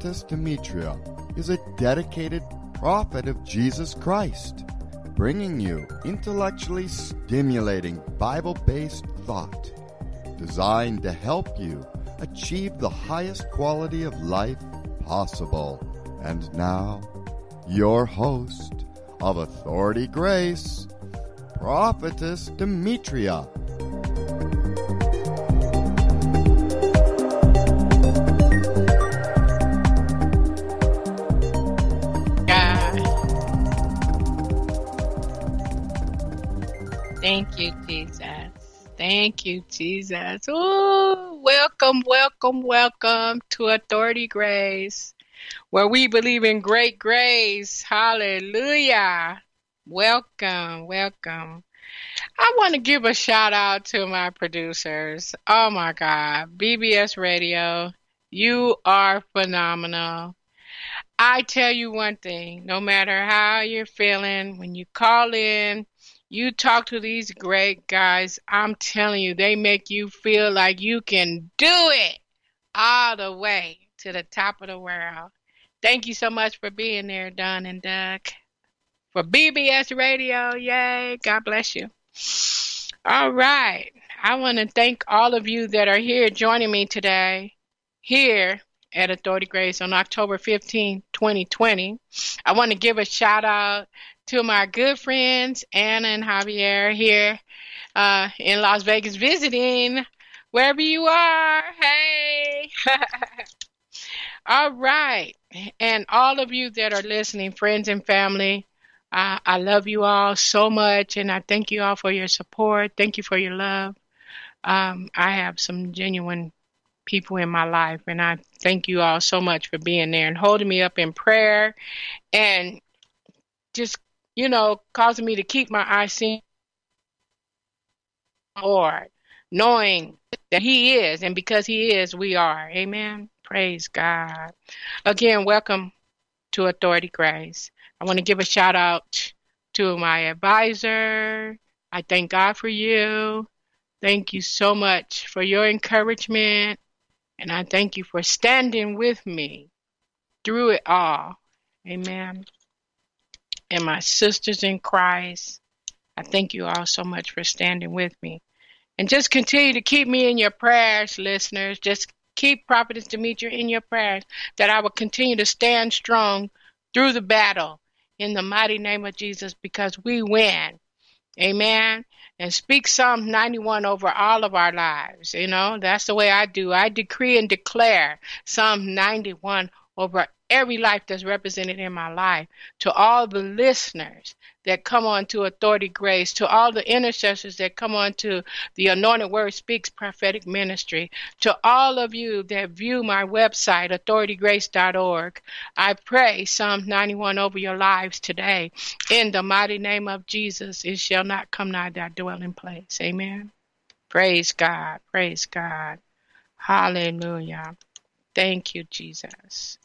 Prophetess Demetria is a dedicated prophet of Jesus Christ, bringing you intellectually stimulating Bible-based thought designed to help you achieve the highest quality of life possible. And now, your host of Authority Grace, Prophetess Demetria. Thank you, Jesus. Thank you, Jesus. Ooh, welcome, welcome, welcome to Authority Grace, where we believe in great grace. Hallelujah. Welcome, welcome. I want to give a shout out to my producers. Oh my God, BBS Radio, you are phenomenal. I tell you one thing, no matter how you're feeling, when you call in, you talk to these great guys, I'm telling you, they make you feel like you can do it all the way to the top of the world. Thank you so much for being there, Don and Doug. For BBS Radio, yay, God bless you. All right, I want to thank all of you that are here joining me today, here at Authority Grace on October 15, 2020. I want to give a shout out to my good friends, Anna and Javier, here in Las Vegas visiting, wherever you are. Hey! All right. And all of you that are listening, friends and family, I love you all so much, and I thank you all for your support. Thank you for your love. I have some genuine people in my life, and I thank you all so much for being there and holding me up in prayer and just, causing me to keep my eyes seen on the Lord, knowing that He is, and because He is, we are. Amen. Praise God. Again, welcome to Authority Grace. I want to give a shout out to my advisor. I thank God for you. Thank you so much for your encouragement. And I thank you for standing with me through it all. Amen. And my sisters in Christ, I thank you all so much for standing with me. And just continue to keep me in your prayers, listeners. Just keep Prophetess Demetria in your prayers, that I will continue to stand strong through the battle in the mighty name of Jesus, because we win. Amen. And speak Psalm 91 over all of our lives. That's the way I do. I decree and declare Psalm 91 over every life that's represented in my life. To all the listeners that come on to Authority Grace, to all the intercessors that come on to the Anointed Word Speaks prophetic ministry, to all of you that view my website, authoritygrace.org, I pray Psalm 91 over your lives today. In the mighty name of Jesus, it shall not come nigh thy dwelling place. Amen. Praise God. Praise God. Hallelujah. Thank you, Jesus.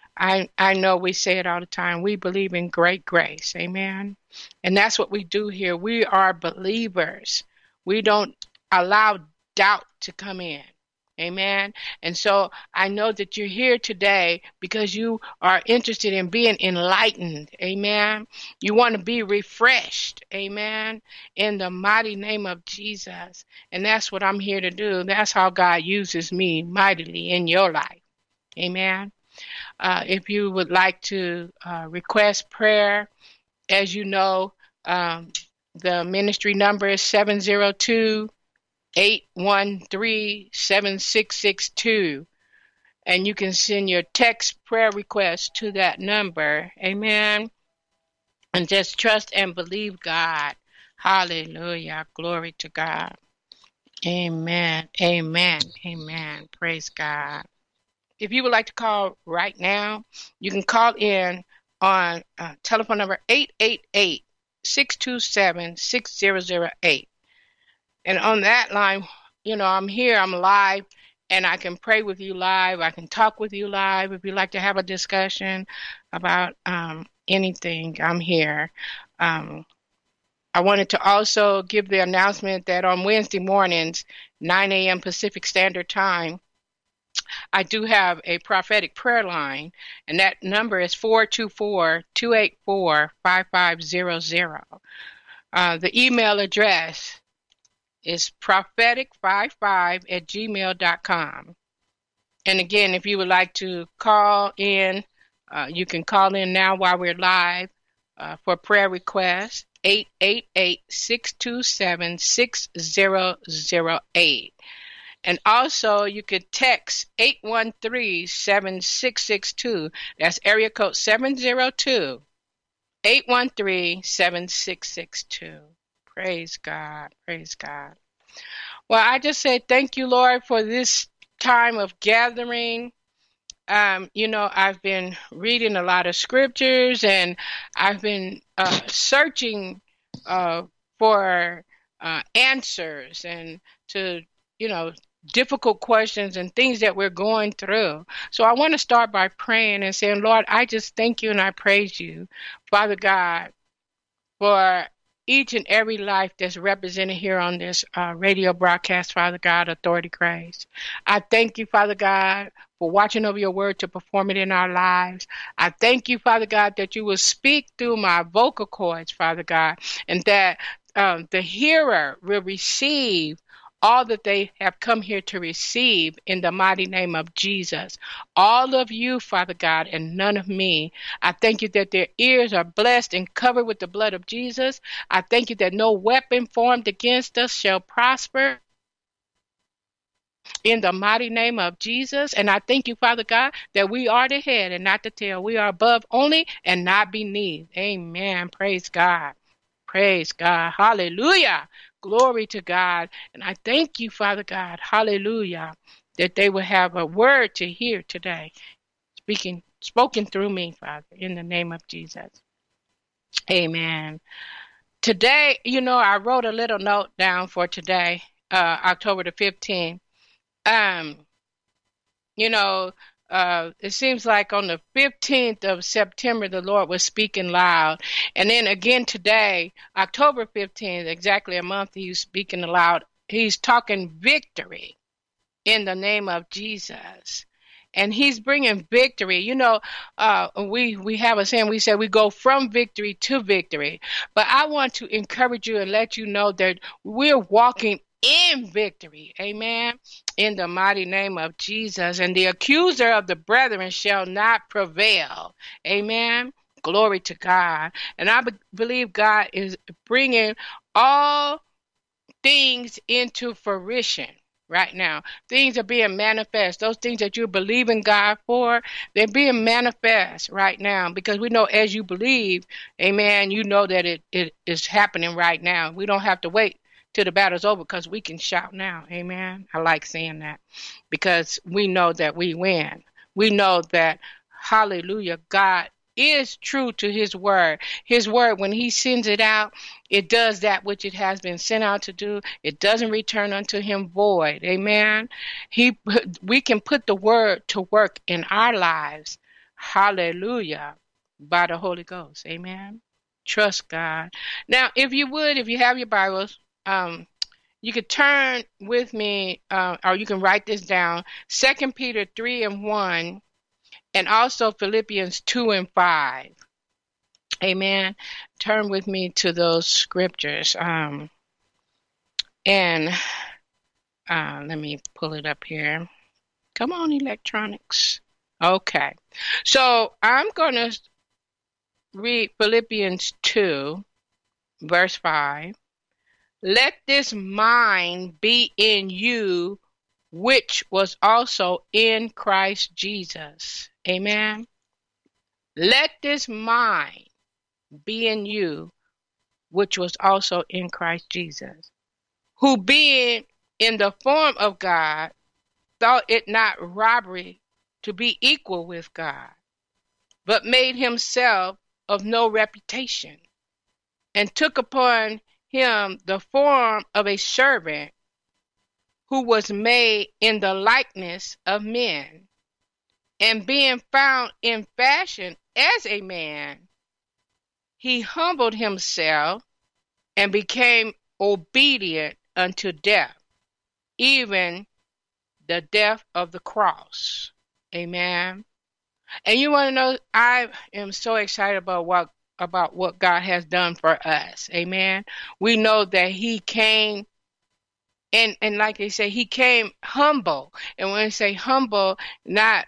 I know we say it all the time. We believe in great grace. Amen. And that's what we do here. We are believers. We don't allow doubt to come in. Amen. And so I know that you're here today because you are interested in being enlightened. Amen. You want to be refreshed. Amen. In the mighty name of Jesus. And that's what I'm here to do. That's how God uses me mightily in your life. Amen. If you would like to request prayer, as you know, the ministry number is 702-813-7662. And you can send your text prayer request to that number. Amen. And just trust and believe God. Hallelujah. Glory to God. Amen. Amen. Amen. Praise God. If you would like to call right now, you can call in on telephone number 888-627-6008. And on that line, I'm here, I'm live, and I can pray with you live. I can talk with you live. If you'd like to have a discussion about anything, I'm here. I wanted to also give the announcement that on Wednesday mornings, 9 a.m. Pacific Standard Time, I do have a prophetic prayer line, and that number is 424-284-5500. The email address is prophetic55@gmail.com. And again, if you would like to call in, you can call in now while we're live for prayer requests, 888-627-6008. And also, you could text 813-7662. That's area code 702-813-7662. Praise God. Praise God. Well, I just say thank you, Lord, for this time of gathering. I've been reading a lot of scriptures, and I've been searching for answers and to, difficult questions and things that we're going through. So I want to start by praying and saying, Lord, I just thank you and I praise you, Father God, for each and every life that's represented here on this radio broadcast, Father God, Authority Grace. I thank you, Father God, for watching over your word to perform it in our lives. I thank you, Father God, that you will speak through my vocal cords, Father God, and that the hearer will receive all that they have come here to receive in the mighty name of Jesus. All of you, Father God, and none of me. I thank you that their ears are blessed and covered with the blood of Jesus. I thank you that no weapon formed against us shall prosper in the mighty name of Jesus. And I thank you, Father God, that we are the head and not the tail. We are above only and not beneath. Amen. Praise God. Praise God. Hallelujah. Glory to God. And I thank you, Father God. Hallelujah. That they will have a word to hear today. Spoken through me, Father, in the name of Jesus. Amen. Today, I wrote a little note down for today, October the 15th. It seems like on the 15th of September, the Lord was speaking loud. And then again today, October 15th, exactly a month, he's speaking aloud. He's talking victory in the name of Jesus. And he's bringing victory. We have a saying, we say we go from victory to victory. But I want to encourage you and let you know that we're walking in victory. Amen. In the mighty name of Jesus. And the accuser of the brethren shall not prevail. Amen. Glory to God. And I believe God is bringing all things into fruition right now. Things are being manifest. Those things that you believe in God for, they're being manifest right now, because we know as you believe, amen, you know that it is happening right now. We don't have to wait till the battle's over, because we can shout now. Amen. I like saying that, because we know that we win. We know that, hallelujah, God is true to his word. His word, when he sends it out, it does that which it has been sent out to do. It doesn't return unto him void. Amen. We can put the word to work in our lives. Hallelujah. By the Holy Ghost. Amen. Trust God. Now, if you have your Bibles, you could turn with me, or you can write this down, 2 Peter 3:1, and also Philippians 2:5. Amen. Turn with me to those scriptures. And let me pull it up here. Come on, electronics. Okay. So I'm going to read Philippians 2, verse 5. Let this mind be in you, which was also in Christ Jesus. Amen. Let this mind be in you, which was also in Christ Jesus, who being in the form of God, thought it not robbery to be equal with God, but made himself of no reputation, and took upon him the form of a servant, who was made in the likeness of men. And being found in fashion as a man, he humbled himself and became obedient unto death, even the death of the cross. Amen. And you want to know, I am so excited about what God has done for us. Amen. We know that he came, and like they say, he came humble. And when I say humble, not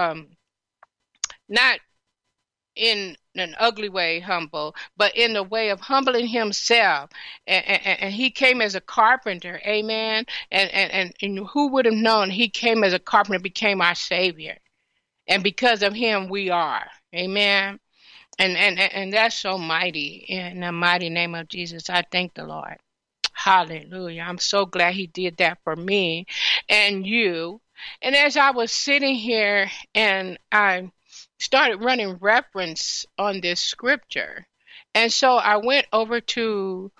in an ugly way humble, but in the way of humbling himself. And he came as a carpenter. Amen. And who would have known he came as a carpenter, became our Savior. And because of him, we are. Amen. And that's so mighty. In the mighty name of Jesus, I thank the Lord. Hallelujah. I'm so glad he did that for me and you. And as I was sitting here and I started running reference on this scripture, and so I went over to,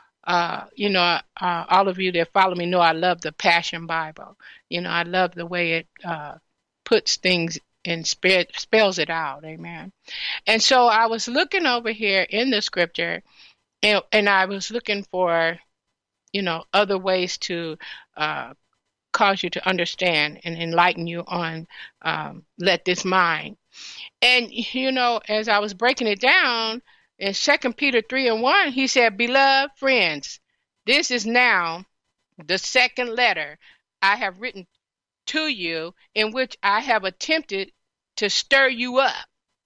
all of you that follow me know I love the Passion Bible. I love the way it puts things and spells it out. Amen. And so I was looking over here in the scripture, and I was looking for, other ways to cause you to understand and enlighten you on let this mind. And, as I was breaking it down in 2 Peter 3:1, he said, "Beloved friends, this is now the second letter I have written to you, in which I have attempted to stir you up."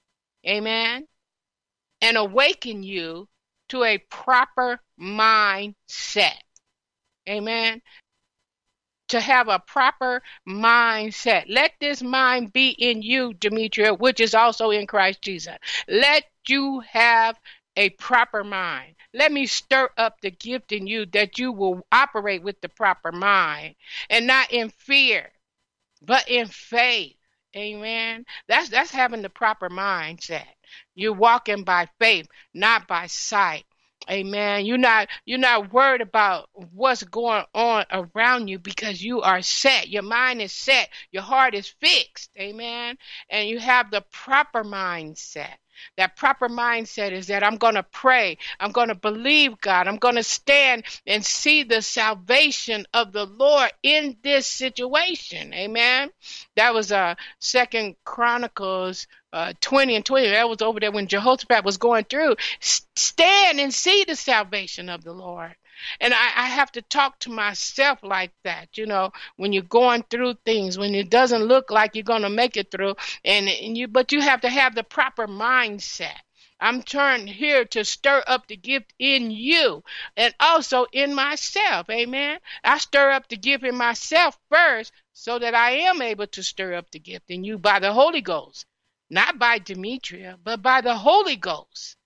Amen. "And awaken you to a proper mindset." Amen. To have a proper mindset. Let this mind be in you, Demetria, which is also in Christ Jesus. Let you have a proper mind. Let me stir up the gift in you that you will operate with the proper mind, and not in fear, but in faith. Amen. That's having the proper mindset. You're walking by faith, not by sight. Amen. You're not worried about what's going on around you, because you are set. Your mind is set. Your heart is fixed. Amen. And you have the proper mindset. That proper mindset is that I'm going to pray. I'm going to believe God. I'm going to stand and see the salvation of the Lord in this situation. Amen. That was 2 Chronicles 20:20. That was over there when Jehoshaphat was going through. Stand and see the salvation of the Lord. And I have to talk to myself like that, when you're going through things, when it doesn't look like you're going to make it through, but you have to have the proper mindset. I'm turned here to stir up the gift in you and also in myself. Amen. I stir up the gift in myself first, so that I am able to stir up the gift in you by the Holy Ghost. Not by Demetria, but by the Holy Ghost.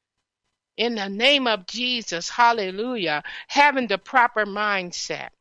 In the name of Jesus, hallelujah, having the proper mindset.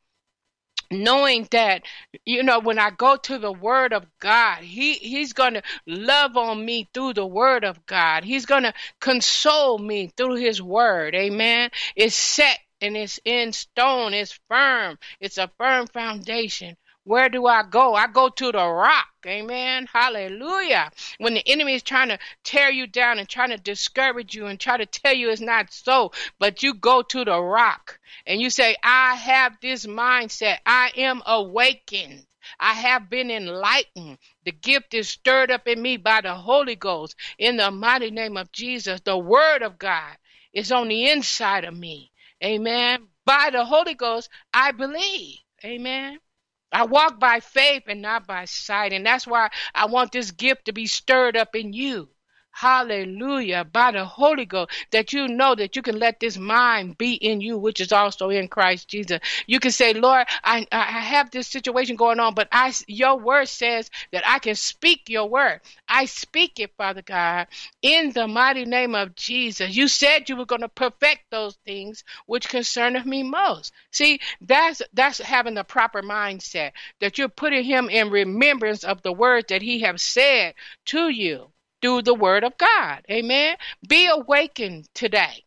Knowing that, when I go to the Word of God, He's going to love on me through the Word of God. He's going to console me through His Word. Amen. It's set and it's in stone. It's firm. It's a firm foundation. Where do I go? I go to the rock. Amen. Hallelujah. When the enemy is trying to tear you down and trying to discourage you and try to tell you it's not so, but you go to the rock and you say, I have this mindset. I am awakened. I have been enlightened. The gift is stirred up in me by the Holy Ghost. In the mighty name of Jesus, the Word of God is on the inside of me. Amen. By the Holy Ghost, I believe. Amen. I walk by faith and not by sight. And that's why I want this gift to be stirred up in you. Hallelujah. By the Holy Ghost, that you know that you can let this mind be in you, which is also in Christ Jesus. You can say, Lord, I have this situation going on, but your word says that I can speak your word. I speak it, Father God, in the mighty name of Jesus. You said you were going to perfect those things which concerneth me most. See, that's having the proper mindset, that you're putting him in remembrance of the words that he has said to you through the Word of God. Amen. Be awakened today.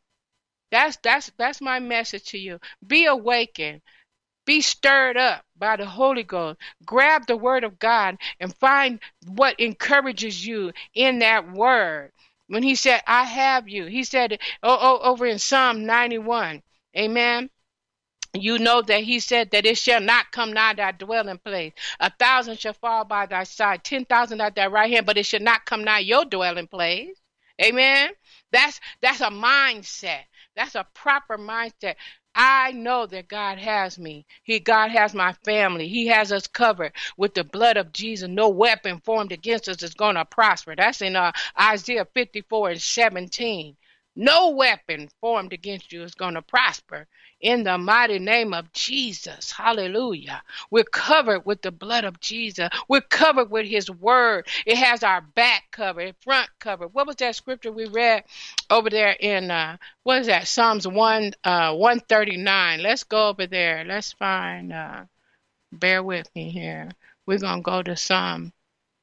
That's my message to you. Be awakened. Be stirred up by the Holy Ghost. Grab the Word of God and find what encourages you in that Word. When he said, I have you, he said over in Psalm 91. Amen. You know that he said that it shall not come nigh thy dwelling place. 1,000 shall fall by thy side, 10,000 at thy right hand, but it shall not come nigh your dwelling place. Amen. That's a mindset. That's a proper mindset. I know that God has me. God has my family. He has us covered with the blood of Jesus. No weapon formed against us is going to prosper. That's in Isaiah 54:17. No weapon formed against you is going to prosper in the mighty name of Jesus. Hallelujah. We're covered with the blood of Jesus. We're covered with his word. It has our back covered, front covered. What was that scripture we read over there in, what is that? Psalms 139. Let's go over there. Let's find, bear with me here. We're going to go to Psalm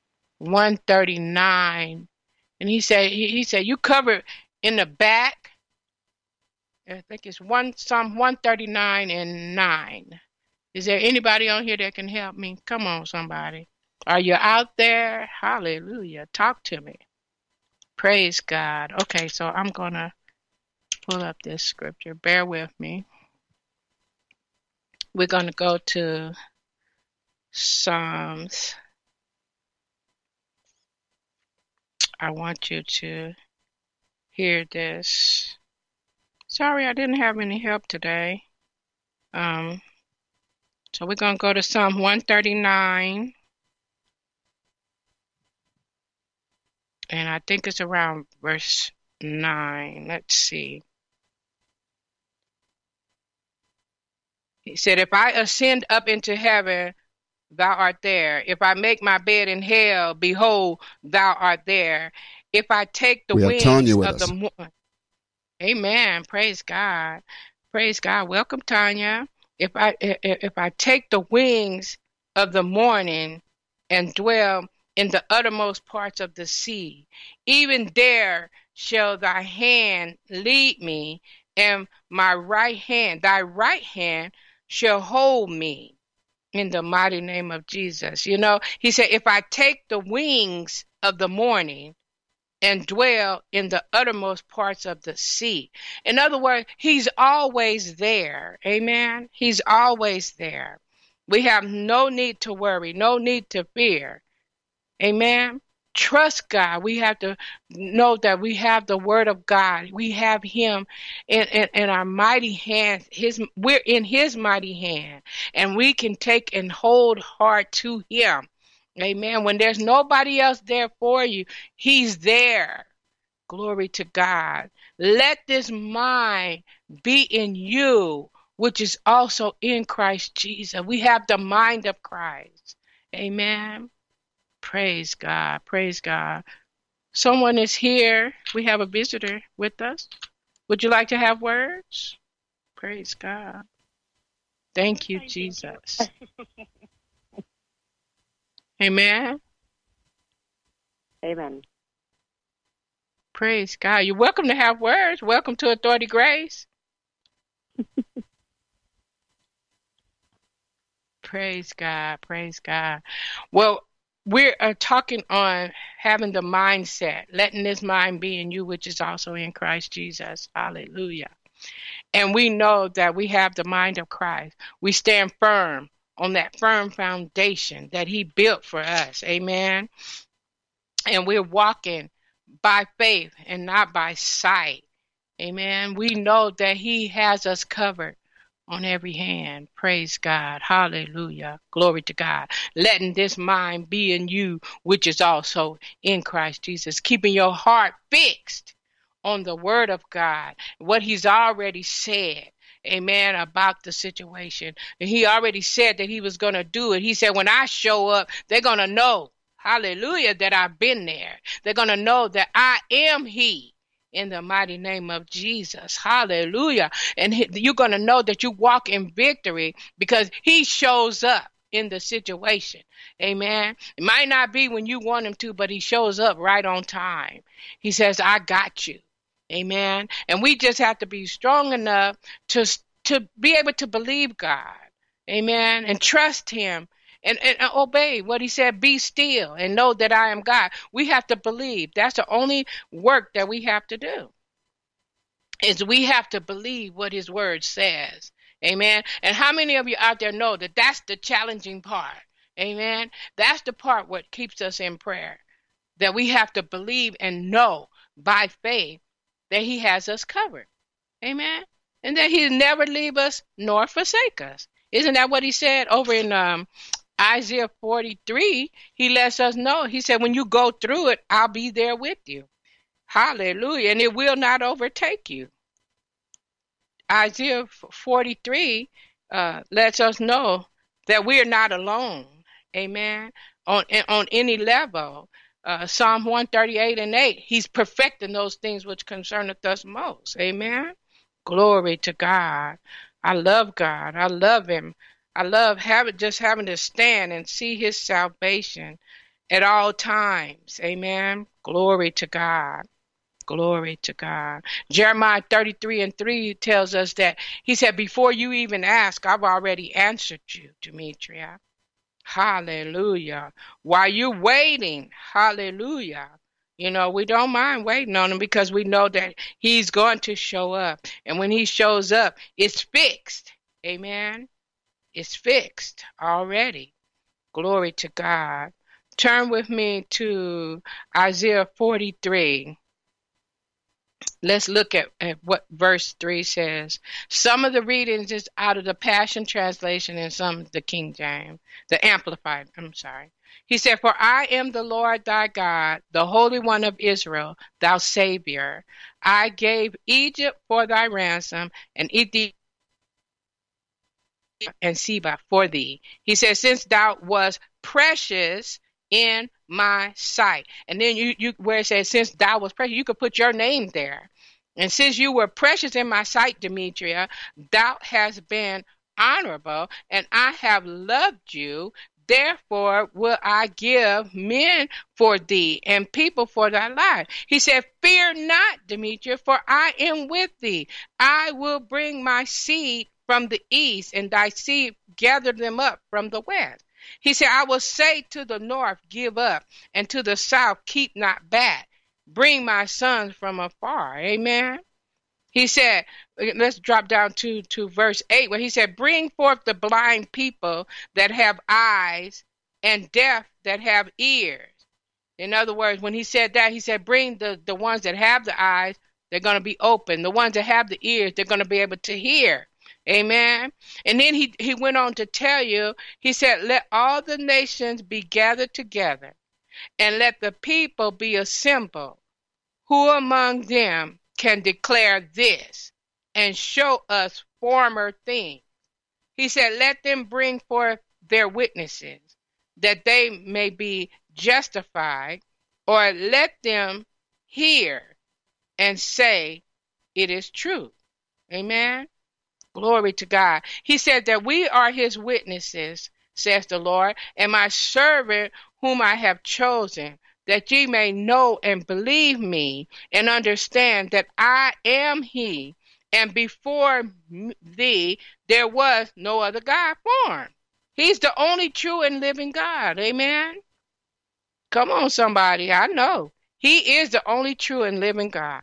139. And he said, you covered in the back. I think it's Psalm 139:9. Is there anybody on here that can help me? Come on, somebody. Are you out there? Hallelujah. Talk to me. Praise God. Okay, so I'm going to pull up this scripture. Bear with me. We're going to go to Psalms. I want you to hear this. Sorry, I didn't have any help today. So we're going to go to Psalm 139. And I think it's around verse 9. Let's see. He said, if I ascend up into heaven, thou art there. If I make my bed in hell, behold, thou art there. If I take the wings of the morning. Amen. Praise God. Praise God. Welcome, Tanya. If I take the wings of the morning and dwell in the uttermost parts of the sea, even there shall thy hand lead me, and thy right hand shall hold me, in the mighty name of Jesus. You know, he said, if I take the wings of the morning and dwell in the uttermost parts of the sea. In other words, he's always there. Amen. He's always there. We have no need to worry, no need to fear. Amen. Trust God. We have to know that we have the word of God. We have him in our mighty hands. We're in his mighty hand, and we can take and hold hard to him. Amen. When there's nobody else there for you, he's there. Glory to God. Let this mind be in you, which is also in Christ Jesus. We have the mind of Christ. Amen. Praise God. Praise God. Someone is here. We have a visitor with us. Would you like to have words? Praise God. Thank you, Jesus. Amen. Amen. Praise God. You're welcome to have words. Welcome to Authority Grace. Praise God. Praise God. Well, we're talking on having the mindset, letting this mind be in you, which is also in Christ Jesus. Hallelujah. And we know that we have the mind of Christ. We stand firm on that firm foundation that he built for us. Amen. And we're walking by faith and not by sight. Amen. We know that he has us covered on every hand. Praise God. Hallelujah. Glory to God. Letting this mind be in you, which is also in Christ Jesus. Keeping your heart fixed on the word of God, what he's already said. Amen. About the situation. And he already said that he was going to do it. He said, when I show up, they're going to know, hallelujah, that I've been there. They're going to know that I am he. In the mighty name of Jesus. Hallelujah. And you're going to know that you walk in victory because he shows up in the situation. Amen. It might not be when you want him to, but he shows up right on time. He says, I got you. Amen. And we just have to be strong enough to be able to believe God. Amen. And trust him. And obey what he said, be still and know that I am God. We have to believe. That's the only work that we have to do, is we have to believe what his word says. Amen. And how many of you out there know that that's the challenging part? Amen. That's the part what keeps us in prayer, that we have to believe and know by faith that he has us covered. Amen. And that he'll never leave us nor forsake us. Isn't that what he said over in Isaiah 43? He lets us know. He said, when you go through it, I'll be there with you. Hallelujah. And it will not overtake you. Isaiah 43 lets us know that we are not alone. Amen. On any level. Psalm 138:8, he's perfecting those things which concerneth us most. Amen. Glory to God. I love God. I love him. I love having to stand and see his salvation at all times. Amen. Glory to God. Glory to God. Jeremiah 33:3 tells us that he said, before you even ask, I've already answered you, Demetria. Hallelujah. While you're waiting, hallelujah. You know, we don't mind waiting on him because we know that he's going to show up. And when he shows up, it's fixed. Amen. It's fixed already. Glory to God. Turn with me to Isaiah 43. Let's look at what verse 3 says. Some of the readings is out of the Passion Translation and some the King James, the Amplified. I'm sorry. He said, for I am the Lord thy God, the Holy One of Israel, thou Savior. I gave Egypt for thy ransom, and Ethiopia and Seba for thee. He says, since thou was precious in my sight. And then you where it says, since thou was precious, you could put your name there. And since you were precious in my sight, Demetria, thou hast been honorable, and I have loved you. Therefore will I give men for thee and people for thy life. He said, fear not, Demetria, for I am with thee. I will bring my seed from the east, and thy seed gather them up from the west. He said, I will say to the north, give up, and to the south, keep not back. Bring my sons from afar. Amen. He said, let's drop down to verse 8, where he said, bring forth the blind people that have eyes, and deaf that have ears. In other words, when he said that, he said, bring the ones that have the eyes, they're going to be open. The ones that have the ears, they're going to be able to hear. Amen. And then he went on to tell you, he said, let all the nations be gathered together, and let the people be assembled. Who among them can declare this and show us former things? He said, let them bring forth their witnesses, that they may be justified, or let them hear and say, it is true. Amen. Glory to God. He said that we are his witnesses, says the Lord, and my servant whom I have chosen, that ye may know and believe me and understand that I am he, and before thee there was no other God formed. He's the only true and living God. Amen. Come on, somebody. I know. He is the only true and living God.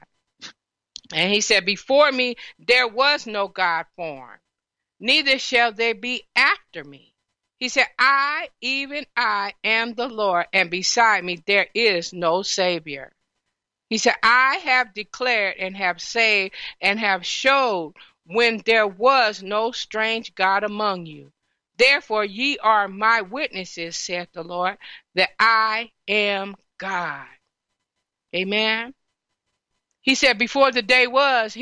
And he said, before me there was no God formed, neither shall there be after me. He said, I, even I, am the Lord, and beside me there is no Savior. He said, I have declared and have saved and have showed when there was no strange God among you. Therefore ye are my witnesses, saith the Lord, that I am God. Amen. He said, before the day was,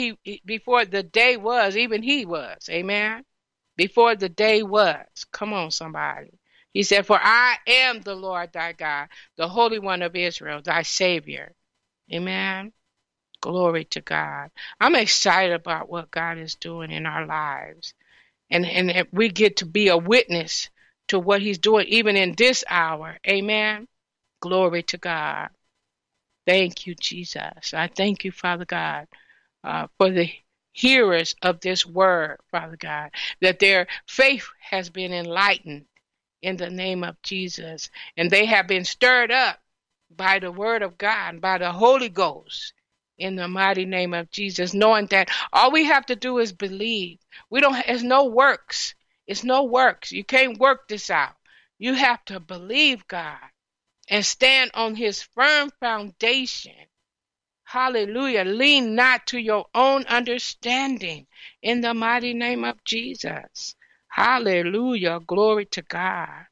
even he was. Amen. Before the day was. Come on, somebody. He said, for I am the Lord thy God, the Holy One of Israel, thy Savior. Amen. Glory to God. I'm excited about what God is doing in our lives. And we get to be a witness to what he's doing even in this hour. Amen. Glory to God. Thank you, Jesus. I thank you, Father God, for the hearers of this word, Father God, that their faith has been enlightened in the name of Jesus, and they have been stirred up by the word of God, by the Holy Ghost, in the mighty name of Jesus, knowing that all we have to do is believe. It's no works. It's no works. You can't work this out. You have to believe God and stand on his firm foundation. Hallelujah. Lean not to your own understanding in the mighty name of Jesus. Hallelujah. Glory to God.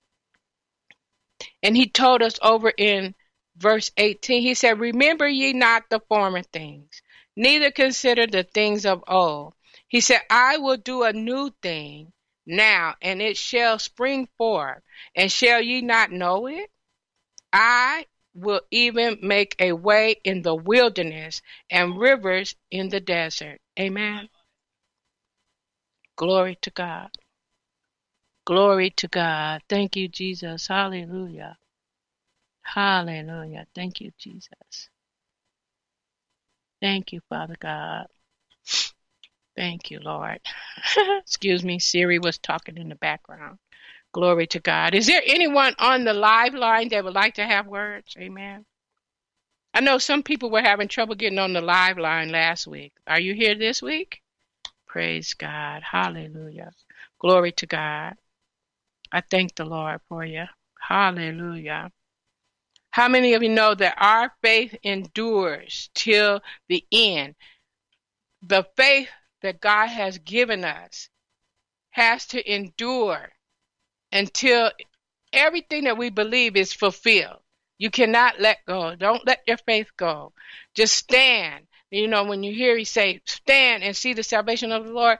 And he told us over in verse 18, he said, remember ye not the former things, neither consider the things of old. He said, I will do a new thing now, and it shall spring forth. And shall ye not know it? I will even make a way in the wilderness and rivers in the desert. Amen. Glory to God. Glory to God. Thank you, Jesus. Hallelujah. Hallelujah. Thank you, Jesus. Thank you, Father God. Thank you, Lord. Excuse me, Siri was talking in the background. Glory to God. Is there anyone on the live line that would like to have words? Amen. I know some people were having trouble getting on the live line last week. Are you here this week? Praise God. Hallelujah. Glory to God. I thank the Lord for you. Hallelujah. How many of you know that our faith endures till the end? The faith that God has given us has to endure until everything that we believe is fulfilled. You cannot let go. Don't let your faith go. Just stand. You know, when you hear he say, stand and see the salvation of the Lord,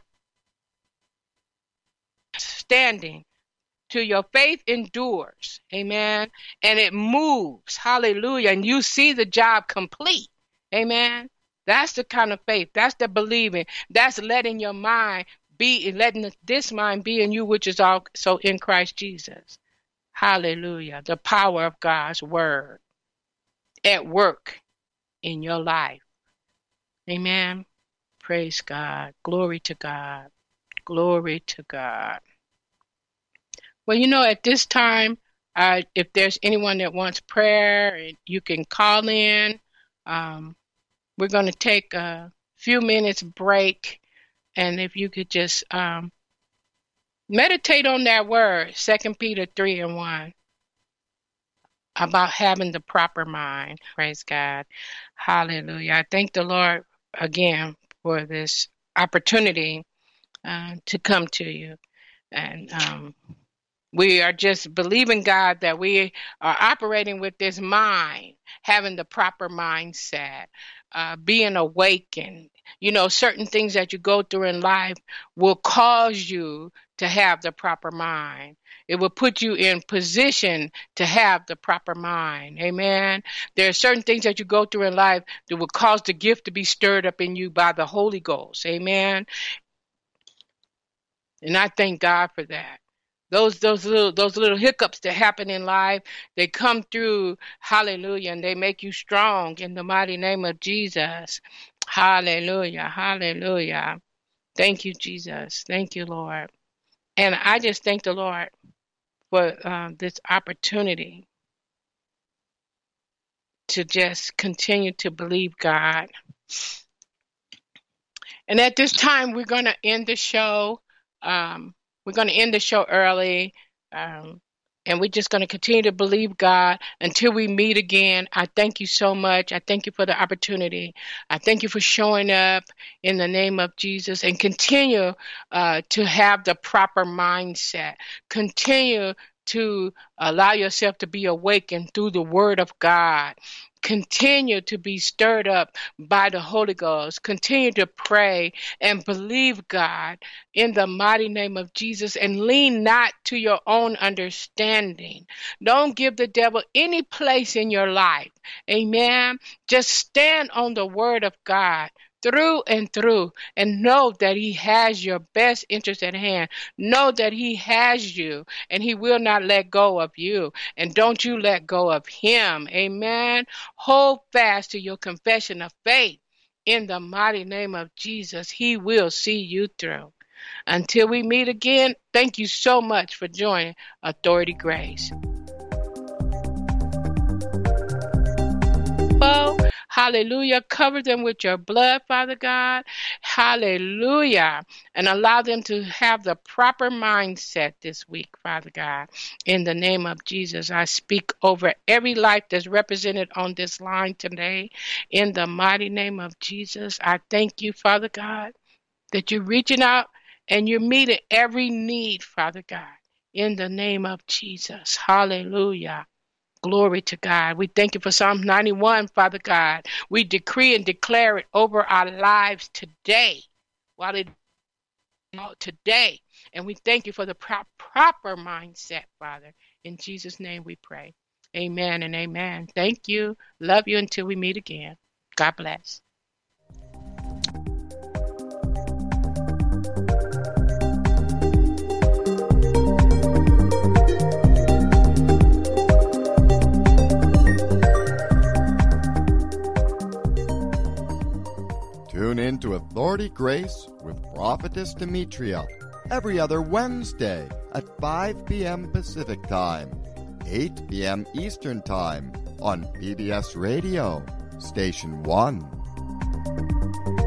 standing till your faith endures. Amen. And it moves. Hallelujah. And you see the job complete. Amen. That's the kind of faith. That's the believing. That's letting your mind be, letting this mind be in you, which is also in Christ Jesus. Hallelujah. The power of God's word at work in your life. Amen. Praise God. Glory to God. Glory to God. Well, you know, at this time, if there's anyone that wants prayer, you can call in. We're going to take a few minutes break. And if you could just meditate on that word, 2 Peter 3:1, about having the proper mind. Praise God. Hallelujah. I thank the Lord again for this opportunity to come to you. And we are just believing God that we are operating with this mind, having the proper mindset, being awakened. You know, certain things that you go through in life will cause you to have the proper mind. It will put you in position to have the proper mind. Amen. There are certain things that you go through in life that will cause the gift to be stirred up in you by the Holy Ghost. Amen. And I thank God for that. Those little hiccups that happen in life, they come through, hallelujah, and they make you strong in the mighty name of Jesus. Hallelujah, hallelujah. Thank you, Jesus. Thank you, Lord. And I just thank the Lord for this opportunity to just continue to believe God. And at this time, we're going to end the show. We're going to end the show early, and we're just going to continue to believe God until we meet again. I thank you so much. I thank you for the opportunity. I thank you for showing up in the name of Jesus, and continue to have the proper mindset. Continue to allow yourself to be awakened through the word of God. Continue to be stirred up by the Holy Ghost. Continue to pray and believe God in the mighty name of Jesus, and lean not to your own understanding. Don't give the devil any place in your life. Amen. Just stand on the word of God through and through, and know that he has your best interest at hand. Know that he has you, and he will not let go of you. And don't you let go of him. Amen. Hold fast to your confession of faith in the mighty name of Jesus. He will see you through. Until we meet again, thank you so much for joining Authority Grace. Hallelujah. Cover them with your blood, Father God. Hallelujah. And allow them to have the proper mindset this week, Father God. In the name of Jesus, I speak over every life that's represented on this line today. In the mighty name of Jesus, I thank you, Father God, that you're reaching out and you're meeting every need, Father God. In the name of Jesus. Hallelujah. Glory to God. We thank you for Psalm 91, Father God. We decree and declare it over our lives today. Today. And we thank you for the proper mindset, Father. In Jesus' name we pray. Amen and amen. Thank you. Love you until we meet again. God bless. Tune in to Authority Grace with Prophetess Demetria every other Wednesday at 5 p.m. Pacific Time, 8 p.m. Eastern Time on PBS Radio, Station 1.